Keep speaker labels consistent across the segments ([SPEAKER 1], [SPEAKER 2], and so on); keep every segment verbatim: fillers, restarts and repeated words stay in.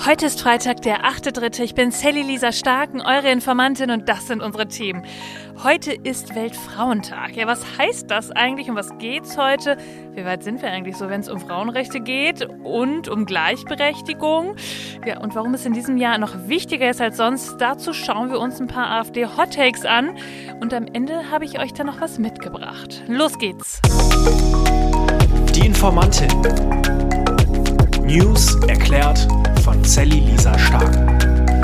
[SPEAKER 1] Heute ist Freitag, der achte dritte Ich bin Sally Lisa Starken, eure Informantin, und das sind unsere Themen. Heute ist Weltfrauentag. Ja, was heißt das eigentlich? Um was geht's heute? Wie weit sind wir eigentlich so, wenn es um Frauenrechte geht und um Gleichberechtigung? Ja, und warum es in diesem Jahr noch wichtiger ist als sonst, dazu schauen wir uns ein paar AfD-Hot-Takes an. Und am Ende habe ich euch dann noch was mitgebracht. Los geht's!
[SPEAKER 2] Die Informantin. News erklärt von Sally Lisa Starken.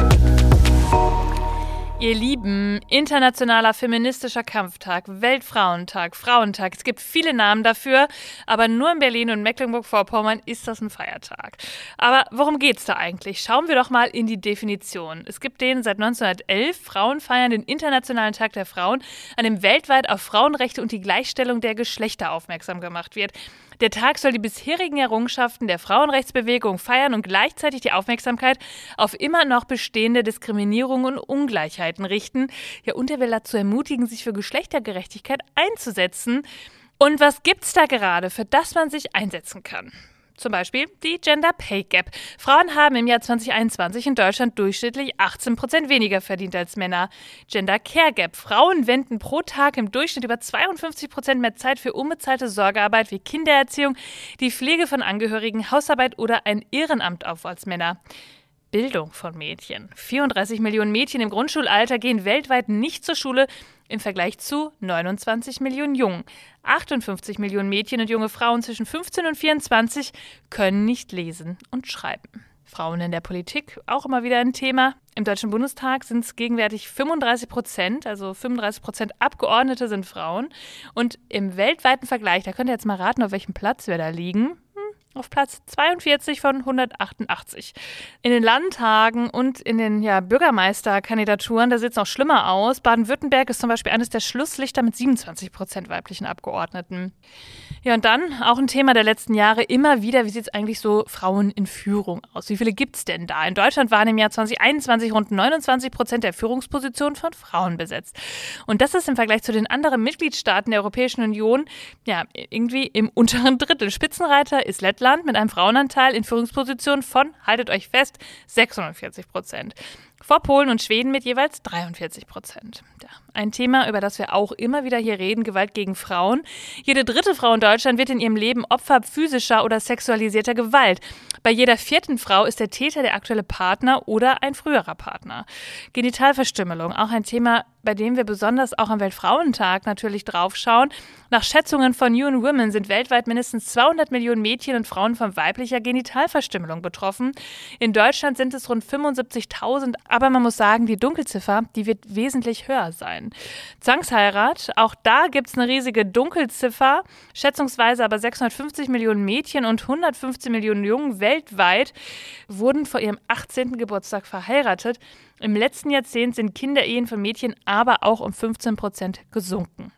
[SPEAKER 1] Ihr Lieben, internationaler feministischer Kampftag, Weltfrauentag, Frauentag. Es gibt viele Namen dafür, aber nur in Berlin und Mecklenburg-Vorpommern ist das ein Feiertag. Aber worum geht's da eigentlich? Schauen wir doch mal in die Definition. Es gibt den seit neunzehnhundertelf Frauen feiern den Internationalen Tag der Frauen, an dem weltweit auf Frauenrechte und die Gleichstellung der Geschlechter aufmerksam gemacht wird. Der Tag soll die bisherigen Errungenschaften der Frauenrechtsbewegung feiern und gleichzeitig die Aufmerksamkeit auf immer noch bestehende Diskriminierung und Ungleichheiten richten. Ja, und er will dazu ermutigen, sich für Geschlechtergerechtigkeit einzusetzen. Und was gibt's da gerade, für das man sich einsetzen kann? Zum Beispiel die Gender Pay Gap. Frauen haben im Jahr zwanzig einundzwanzig in Deutschland durchschnittlich achtzehn Prozent weniger verdient als Männer. Gender Care Gap. Frauen wenden pro Tag im Durchschnitt über zweiundfünfzig Prozent mehr Zeit für unbezahlte Sorgearbeit wie Kindererziehung, die Pflege von Angehörigen, Hausarbeit oder ein Ehrenamt auf als Männer. Bildung von Mädchen. vierunddreißig Millionen Mädchen im Grundschulalter gehen weltweit nicht zur Schule, im Vergleich zu neunundzwanzig Millionen Jungen. achtundfünfzig Millionen Mädchen und junge Frauen zwischen fünfzehn und vierundzwanzig können nicht lesen und schreiben. Frauen in der Politik, auch immer wieder ein Thema. Im Deutschen Bundestag sind es gegenwärtig fünfunddreißig Prozent, also fünfunddreißig Prozent Abgeordnete sind Frauen. Und im weltweiten Vergleich, da könnt ihr jetzt mal raten, auf welchem Platz wir da liegen. Auf Platz zweiundvierzig von hundertachtundachtzig. In den Landtagen und in den ja, Bürgermeisterkandidaturen, da sieht es noch schlimmer aus. Baden-Württemberg ist zum Beispiel eines der Schlusslichter mit siebenundzwanzig Prozent weiblichen Abgeordneten. Ja, und dann auch ein Thema der letzten Jahre immer wieder, wie sieht es eigentlich so Frauen in Führung aus? Wie viele gibt es denn da? In Deutschland waren im Jahr zwanzig einundzwanzig rund neunundzwanzig Prozent der Führungspositionen von Frauen besetzt. Und das ist im Vergleich zu den anderen Mitgliedstaaten der Europäischen Union ja irgendwie im unteren Drittel. Spitzenreiter ist Lettland mit einem Frauenanteil in Führungspositionen von, haltet euch fest, sechsundvierzig Prozent. Vor Polen und Schweden mit jeweils dreiundvierzig Prozent. Ja, ein Thema, über das wir auch immer wieder hier reden, Gewalt gegen Frauen. Jede dritte Frau in Deutschland wird in ihrem Leben Opfer physischer oder sexualisierter Gewalt. Bei jeder vierten Frau ist der Täter der aktuelle Partner oder ein früherer Partner. Genitalverstümmelung, auch ein Thema, bei dem wir besonders auch am Weltfrauentag natürlich draufschauen. Nach Schätzungen von U N Women sind weltweit mindestens zweihundert Millionen Mädchen und Frauen von weiblicher Genitalverstümmelung betroffen. In Deutschland sind es rund fünfundsiebzigtausend, aber man muss sagen, die Dunkelziffer, die wird wesentlich höher sein. Zwangsheirat, auch da gibt es eine riesige Dunkelziffer, schätzungsweise aber sechshundertfünfzig Millionen Mädchen und hundertfünfzehn Millionen Jungen weltweit wurden vor ihrem achtzehnten Geburtstag verheiratet. Im letzten Jahrzehnt sind Kinderehen von Mädchen aber auch um fünfzehn Prozent gesunken.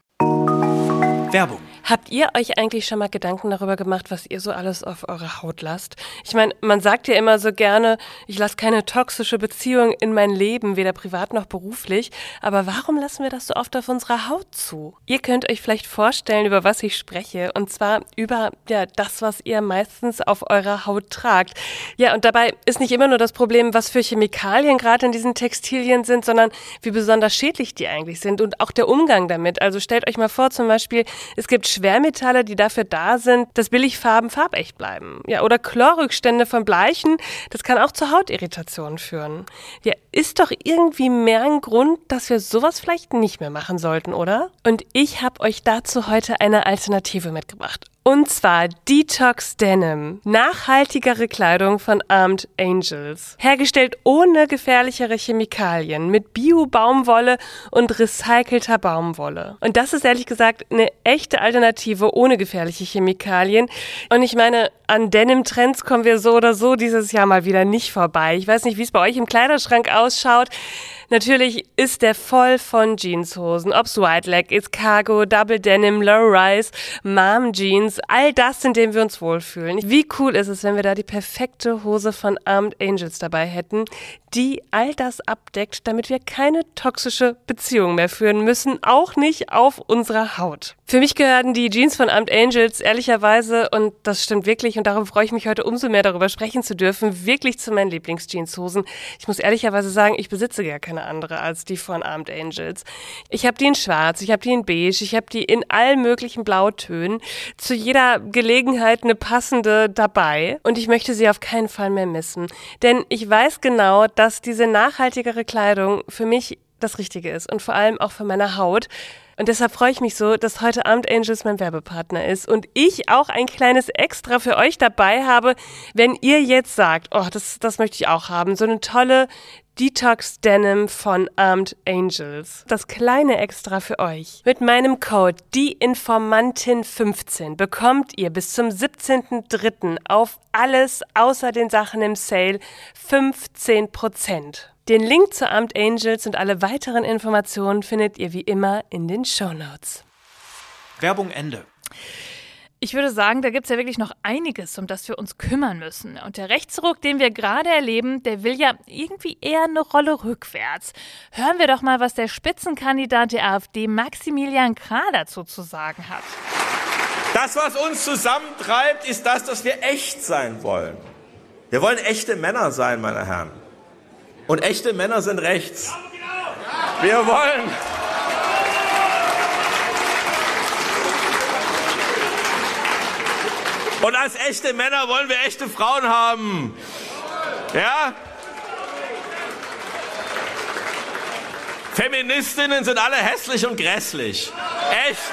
[SPEAKER 2] Werbung.
[SPEAKER 3] Habt ihr euch eigentlich schon mal Gedanken darüber gemacht, was ihr so alles auf eure Haut lasst? Ich meine, man sagt ja immer so gerne, ich lasse keine toxische Beziehung in mein Leben, weder privat noch beruflich. Aber warum lassen wir das so oft auf unserer Haut zu? Ihr könnt euch vielleicht vorstellen, über was ich spreche. Und zwar über ja, das, was ihr meistens auf eurer Haut tragt. Ja, und dabei ist nicht immer nur das Problem, was für Chemikalien gerade in diesen Textilien sind, sondern wie besonders schädlich die eigentlich sind und auch der Umgang damit. Also stellt euch mal vor, zum Beispiel, es gibt Schwermetalle, die dafür da sind, dass Billigfarben farbecht bleiben. Ja, oder Chlorrückstände von Bleichen, das kann auch zu Hautirritationen führen. Ja, ist doch irgendwie mehr ein Grund, dass wir sowas vielleicht nicht mehr machen sollten, oder? Und ich habe euch dazu heute eine Alternative mitgebracht. Und zwar Detox Denim. Nachhaltigere Kleidung von Armed Angels. Hergestellt ohne gefährlichere Chemikalien, mit Bio-Baumwolle und recycelter Baumwolle. Und das ist ehrlich gesagt eine echte Alternative ohne gefährliche Chemikalien. Und ich meine, an Denim-Trends kommen wir so oder so dieses Jahr mal wieder nicht vorbei. Ich weiß nicht, wie es bei euch im Kleiderschrank ausschaut. Natürlich ist der voll von Jeanshosen, ob's White Leg ist, Cargo, Double Denim, Low Rise, Mom Jeans, all das, in dem wir uns wohlfühlen. Wie cool ist es, wenn wir da die perfekte Hose von Armed Angels dabei hätten, die all das abdeckt, damit wir keine toxische Beziehung mehr führen müssen, auch nicht auf unserer Haut. Für mich gehören die Jeans von Armed Angels ehrlicherweise, und das stimmt wirklich, und darum freue ich mich heute umso mehr, darüber sprechen zu dürfen, wirklich zu meinen Lieblingsjeanshosen. Ich muss ehrlicherweise sagen, ich besitze gar keine andere als die von Armed Angels. Ich habe die in schwarz, ich habe die in beige, ich habe die in allen möglichen Blautönen. Zu jeder Gelegenheit eine passende dabei und ich möchte sie auf keinen Fall mehr missen. Denn ich weiß genau, dass diese nachhaltigere Kleidung für mich das Richtige ist und vor allem auch für meine Haut. Und deshalb freue ich mich so, dass heute Armed Angels mein Werbepartner ist und ich auch ein kleines Extra für euch dabei habe, wenn ihr jetzt sagt, oh, das, das möchte ich auch haben, so eine tolle Detox Denim von Armed Angels. Das kleine Extra für euch. Mit meinem Code die Informantin fünfzehn bekommt ihr bis zum siebzehnten dritten auf alles außer den Sachen im Sale fünfzehn Prozent. Den Link zu Armed Angels und alle weiteren Informationen findet ihr wie immer in den Shownotes.
[SPEAKER 2] Werbung Ende.
[SPEAKER 1] Ich würde sagen, da gibt es ja wirklich noch einiges, um das wir uns kümmern müssen. Und der Rechtsruck, den wir gerade erleben, der will ja irgendwie eher eine Rolle rückwärts. Hören wir doch mal, was der Spitzenkandidat der AfD, Maximilian Krah, dazu zu sagen hat.
[SPEAKER 4] Das, was uns zusammentreibt, ist das, dass wir echt sein wollen. Wir wollen echte Männer sein, meine Herren. Und echte Männer sind rechts. Wir wollen... Und als echte Männer wollen wir echte Frauen haben. Ja? Feministinnen sind alle hässlich und grässlich. Echt.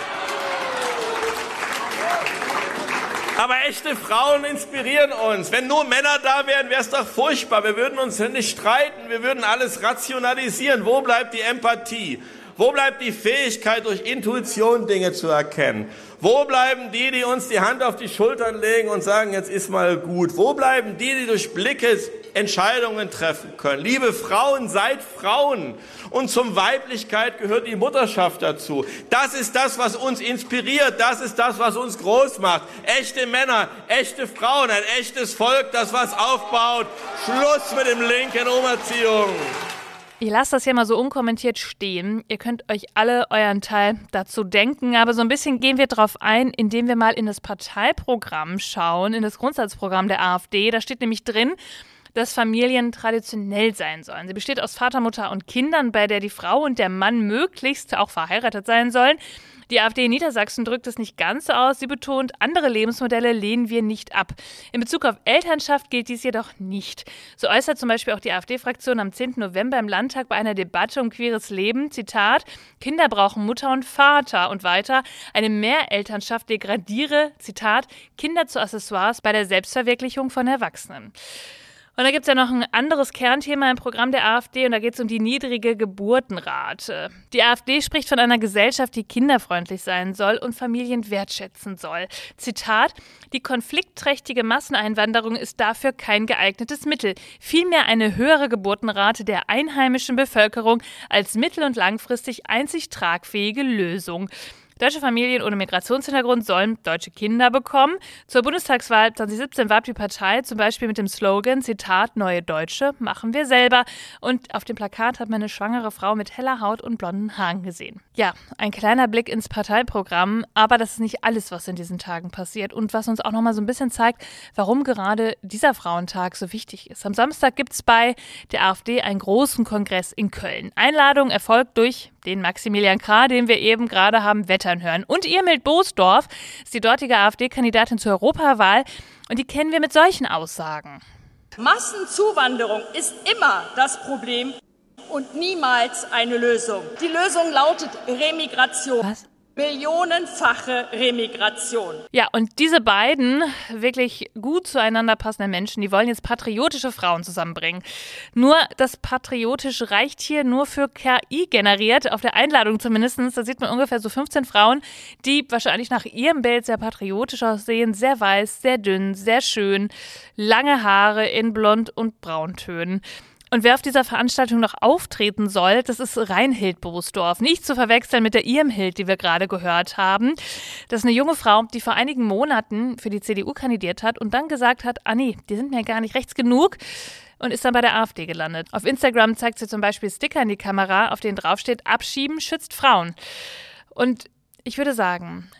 [SPEAKER 4] Aber echte Frauen inspirieren uns. Wenn nur Männer da wären, wäre es doch furchtbar. Wir würden uns nicht streiten, wir würden alles rationalisieren. Wo bleibt die Empathie? Wo bleibt die Fähigkeit, durch Intuition Dinge zu erkennen? Wo bleiben die, die uns die Hand auf die Schultern legen und sagen, jetzt ist mal gut? Wo bleiben die, die durch Blicke Entscheidungen treffen können? Liebe Frauen, seid Frauen. Und zum Weiblichkeit gehört die Mutterschaft dazu. Das ist das, was uns inspiriert. Das ist das, was uns groß macht. Echte Männer, echte Frauen, ein echtes Volk, das was aufbaut. Schluss mit dem linken Umerziehung.
[SPEAKER 1] Ich lasse das hier mal so unkommentiert stehen. Ihr könnt euch alle euren Teil dazu denken, aber so ein bisschen gehen wir drauf ein, indem wir mal in das Parteiprogramm schauen, in das Grundsatzprogramm der AfD. Da steht nämlich drin, dass Familien traditionell sein sollen. Sie besteht aus Vater, Mutter und Kindern, bei der die Frau und der Mann möglichst auch verheiratet sein sollen. Die AfD in Niedersachsen drückt es nicht ganz so aus. Sie betont, andere Lebensmodelle lehnen wir nicht ab. In Bezug auf Elternschaft gilt dies jedoch nicht. So äußert zum Beispiel auch die AfD-Fraktion am zehnten November im Landtag bei einer Debatte um queeres Leben, Zitat, Kinder brauchen Mutter und Vater und weiter, eine Mehrelternschaft degradiere, Zitat, Kinder zu Accessoires bei der Selbstverwirklichung von Erwachsenen. Und da gibt es ja noch ein anderes Kernthema im Programm der AfD und da geht es um die niedrige Geburtenrate. Die AfD spricht von einer Gesellschaft, die kinderfreundlich sein soll und Familien wertschätzen soll. Zitat, die konfliktträchtige Masseneinwanderung ist dafür kein geeignetes Mittel. Vielmehr eine höhere Geburtenrate der einheimischen Bevölkerung als mittel- und langfristig einzig tragfähige Lösung. Deutsche Familien ohne Migrationshintergrund sollen deutsche Kinder bekommen. Zur Bundestagswahl zwanzig siebzehn warb die Partei zum Beispiel mit dem Slogan, Zitat, neue Deutsche machen wir selber. Und auf dem Plakat hat man eine schwangere Frau mit heller Haut und blonden Haaren gesehen. Ja, ein kleiner Blick ins Parteiprogramm, aber das ist nicht alles, was in diesen Tagen passiert und was uns auch nochmal so ein bisschen zeigt, warum gerade dieser Frauentag so wichtig ist. Am Samstag gibt es bei der AfD einen großen Kongress in Köln. Einladung erfolgt durch den Maximilian Krah, den wir eben gerade haben wettern hören. Und Irmhild Boßdorf ist die dortige AfD-Kandidatin zur Europawahl und die kennen wir mit solchen Aussagen.
[SPEAKER 5] Massenzuwanderung ist immer das Problem und niemals eine Lösung. Die Lösung lautet Remigration.
[SPEAKER 1] Was?
[SPEAKER 5] Millionenfache Remigration.
[SPEAKER 1] Ja, und diese beiden wirklich gut zueinander passenden Menschen, die wollen jetzt patriotische Frauen zusammenbringen. Nur das Patriotisch reicht hier nur für K I generiert, auf der Einladung zumindest. Da sieht man ungefähr so fünfzehn Frauen, die wahrscheinlich nach ihrem Bild sehr patriotisch aussehen, sehr weiß, sehr dünn, sehr schön, lange Haare in Blond- und Brauntönen. Und wer auf dieser Veranstaltung noch auftreten soll, das ist Reinhild Boßdorf. Nicht zu verwechseln mit der Irmhild, die wir gerade gehört haben. Das ist eine junge Frau, die vor einigen Monaten für die C D U kandidiert hat und dann gesagt hat, ah nee, die sind mir gar nicht rechts genug und ist dann bei der AfD gelandet. Auf Instagram zeigt sie zum Beispiel Sticker in die Kamera, auf denen draufsteht, Abschieben schützt Frauen. Und ich würde sagen,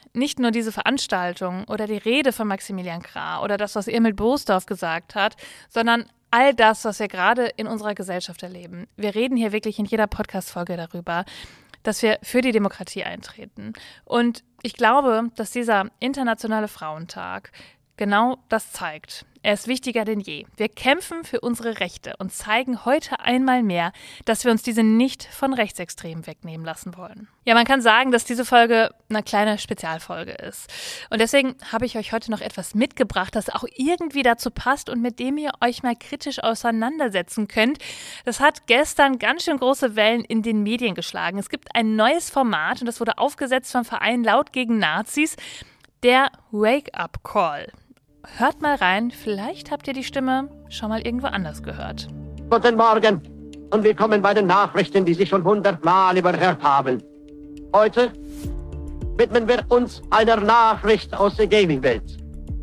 [SPEAKER 1] nicht nur diese Veranstaltung oder die Rede von Maximilian Krah oder das, was Emil Borsdorf gesagt hat, sondern all das, was wir gerade in unserer Gesellschaft erleben. Wir reden hier wirklich in jeder Podcast-Folge darüber, dass wir für die Demokratie eintreten. Und ich glaube, dass dieser Internationale Frauentag genau das zeigt. Er ist wichtiger denn je. Wir kämpfen für unsere Rechte und zeigen heute einmal mehr, dass wir uns diese nicht von Rechtsextremen wegnehmen lassen wollen. Ja, man kann sagen, dass diese Folge eine kleine Spezialfolge ist. Und deswegen habe ich euch heute noch etwas mitgebracht, das auch irgendwie dazu passt und mit dem ihr euch mal kritisch auseinandersetzen könnt. Das hat gestern ganz schön große Wellen in den Medien geschlagen. Es gibt ein neues Format und das wurde aufgesetzt vom Verein Laut gegen Nazis, der Wake-up-Call. Hört mal rein, vielleicht habt ihr die Stimme schon mal irgendwo anders gehört.
[SPEAKER 6] Guten Morgen und willkommen bei den Nachrichten, die Sie schon hundertmal überhört haben. Heute widmen wir uns einer Nachricht aus der Gaming-Welt.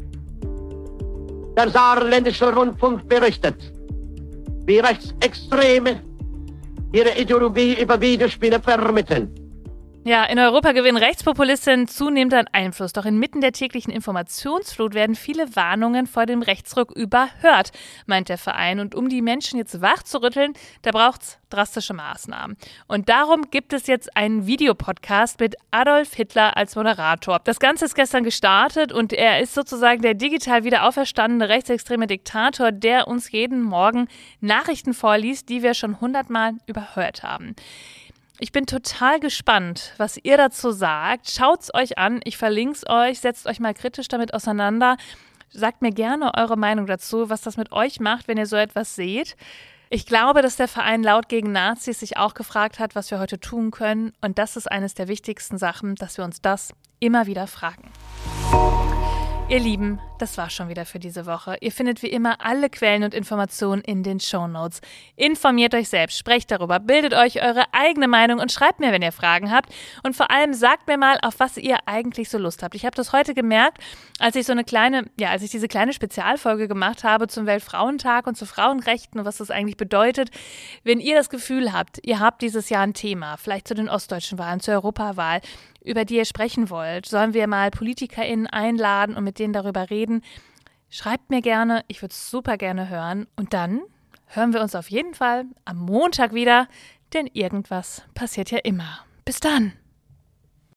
[SPEAKER 6] Der saarländische Rundfunk berichtet, wie Rechtsextreme ihre Ideologie über Videospiele vermitteln.
[SPEAKER 1] Ja, in Europa gewinnen Rechtspopulistinnen zunehmend an Einfluss. Doch inmitten der täglichen Informationsflut werden viele Warnungen vor dem Rechtsruck überhört, meint der Verein. Und um die Menschen jetzt wach zu rütteln, da braucht's drastische Maßnahmen. Und darum gibt es jetzt einen Videopodcast mit Adolf Hitler als Moderator. Das Ganze ist gestern gestartet und er ist sozusagen der digital wieder auferstandene rechtsextreme Diktator, der uns jeden Morgen Nachrichten vorliest, die wir schon hundertmal überhört haben. Ich bin total gespannt, was ihr dazu sagt. Schaut's euch an, ich verlinke es euch, setzt euch mal kritisch damit auseinander. Sagt mir gerne eure Meinung dazu, was das mit euch macht, wenn ihr so etwas seht. Ich glaube, dass der Verein Laut gegen Nazis sich auch gefragt hat, was wir heute tun können. Und das ist eines der wichtigsten Sachen, dass wir uns das immer wieder fragen. Ihr Lieben, das war's schon wieder für diese Woche. Ihr findet wie immer alle Quellen und Informationen in den Shownotes. Informiert euch selbst, sprecht darüber, bildet euch eure eigene Meinung und schreibt mir, wenn ihr Fragen habt. Und vor allem sagt mir mal, auf was ihr eigentlich so Lust habt. Ich habe das heute gemerkt, als ich so eine kleine, ja, als ich diese kleine Spezialfolge gemacht habe zum Weltfrauentag und zu Frauenrechten und was das eigentlich bedeutet. Wenn ihr das Gefühl habt, ihr habt dieses Jahr ein Thema, vielleicht zu den ostdeutschen Wahlen, zur Europawahl, über die ihr sprechen wollt, sollen wir mal PolitikerInnen einladen und mit denen darüber reden. Schreibt mir gerne, ich würde es super gerne hören. Und dann hören wir uns auf jeden Fall am Montag wieder, denn irgendwas passiert ja immer. Bis dann!